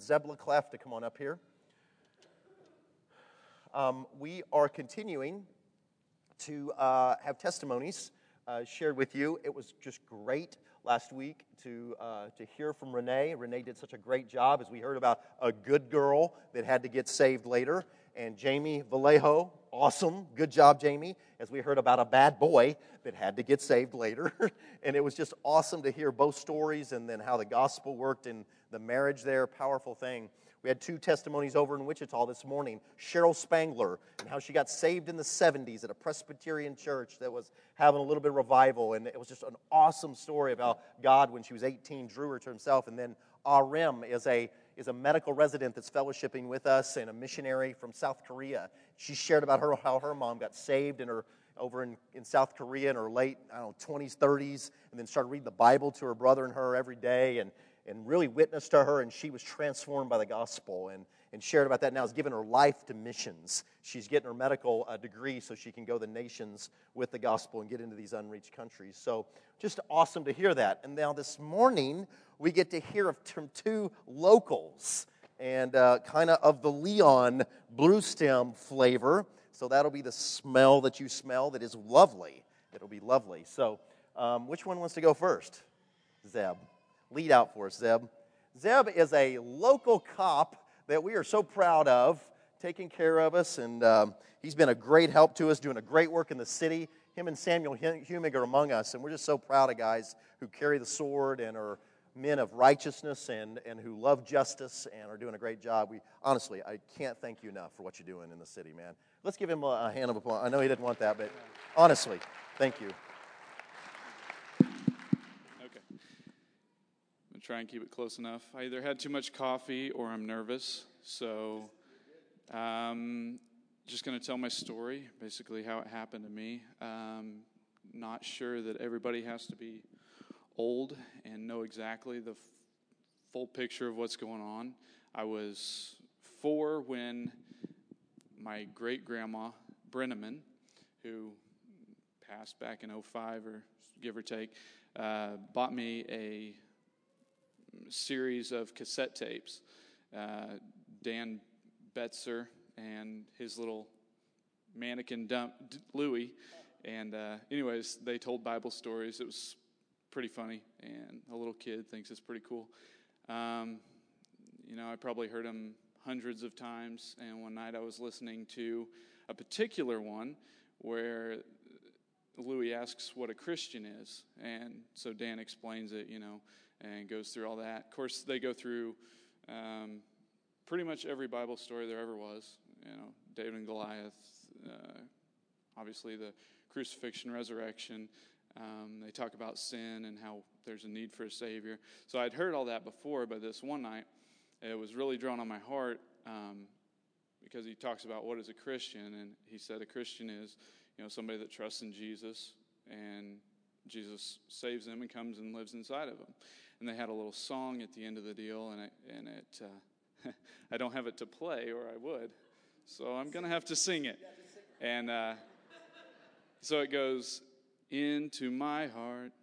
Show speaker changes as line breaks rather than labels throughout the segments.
Zeb LeClef to come on up here. We are continuing to have testimonies shared with you. It was just great last week to hear from Renee. Renee did such a great job as we heard about a good girl that had to get saved later. And Jamie Vallejo, awesome. Good job, Jamie, as we heard about a bad boy that had to get saved later. And it was just awesome to hear both stories and then how the gospel worked in the marriage there. Powerful thing. We had 2 testimonies over in Wichita this morning. Cheryl Spangler and how she got saved in the 70s at a Presbyterian church that was having a little bit of revival. And it was just an awesome story about God when she was 18, drew her to himself. And then Arim is a medical resident that's fellowshipping with us and a missionary from South Korea. She shared about how her mom got saved over in South Korea in her late, 20s, 30s, and then started reading the Bible to her brother and her every day and really witnessed to her, and she was transformed by the gospel and shared about that now. Has given her life to missions. She's getting her medical degree so she can go to the nations with the gospel and get into these unreached countries. So just awesome to hear that. And now this morning, we get to hear from 2 locals and kind of the Leon Blue Stem flavor. So that'll be the smell that you smell that is lovely. It'll be lovely. So which one wants to go first? Zeb. Lead out for us, Zeb. Zeb is a local cop that we are so proud of, taking care of us, and he's been a great help to us, doing a great work in the city. Him and Samuel Humig are among us, and we're just so proud of guys who carry the sword and are men of righteousness and who love justice and are doing a great job. Honestly, I can't thank you enough for what you're doing in the city, man. Let's give him a hand of applause. I know he didn't want that, but honestly, thank you.
Try and keep it close enough. I either had too much coffee or I'm nervous. So just going to tell my story, basically how it happened to me. Not sure that everybody has to be old and know exactly the full picture of what's going on. I was 4 when my great-grandma, Brenneman, who passed back in 2005 or give or take, bought me a series of cassette tapes. Dan Betzer and his little mannequin Louie. And anyways, they told Bible stories. It was pretty funny, and a little kid thinks it's pretty cool. I probably heard them hundreds of times, and one night I was listening to a particular one where Louie asks what a Christian is, and so Dan explains it, and goes through all that. Of course, they go through pretty much every Bible story there ever was. David and Goliath, obviously the crucifixion, resurrection. They talk about sin and how there's a need for a Savior. So I'd heard all that before, but this one night, it was really drawn on my heart because he talks about what is a Christian, and he said a Christian is, somebody that trusts in Jesus, and Jesus saves them and comes and lives inside of them. And they had a little song at the end of the deal, and it I don't have it to play, or I would, so I'm going to have to sing it. And so it goes, into my heart,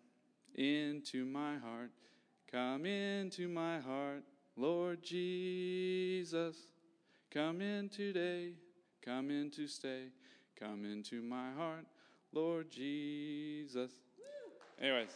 come into my heart, Lord Jesus. Come in today, come in to stay, come into my heart, Lord Jesus. Anyways,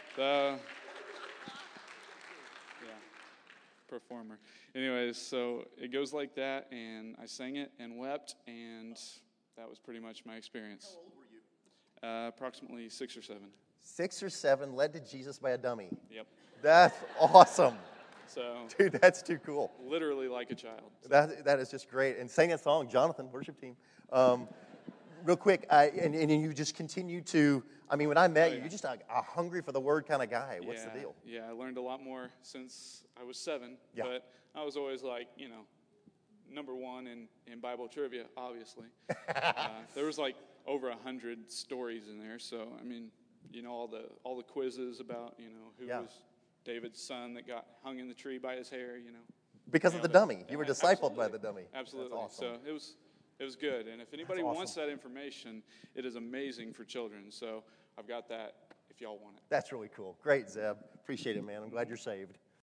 performer. Anyways, so it goes like that, and I sang it and wept, and that was pretty much my experience.
How old were you?
Approximately 6 or 7.
6 or 7, led to Jesus by a dummy.
Yep.
That's awesome.
So,
dude, that's too cool.
Literally like a child. So.
That is just great. And sang that song, Jonathan, worship team. Real quick, and you just continue to, when I met you, you're just a hungry for the word kind of guy. What's the deal?
Yeah, I learned a lot more since I was 7.
Yeah.
But I was always like, number 1 in Bible trivia, obviously. There was like over 100 stories in there. So, all the quizzes about, who was David's son that got hung in the tree by his hair,
Because of the dummy. You were discipled by the dummy.
Absolutely.
That's awesome.
So it was good. And if anybody wants that information, it is amazing for children. So I've got that if y'all want it.
That's really cool. Great, Zeb. Appreciate it, man. I'm glad you're saved.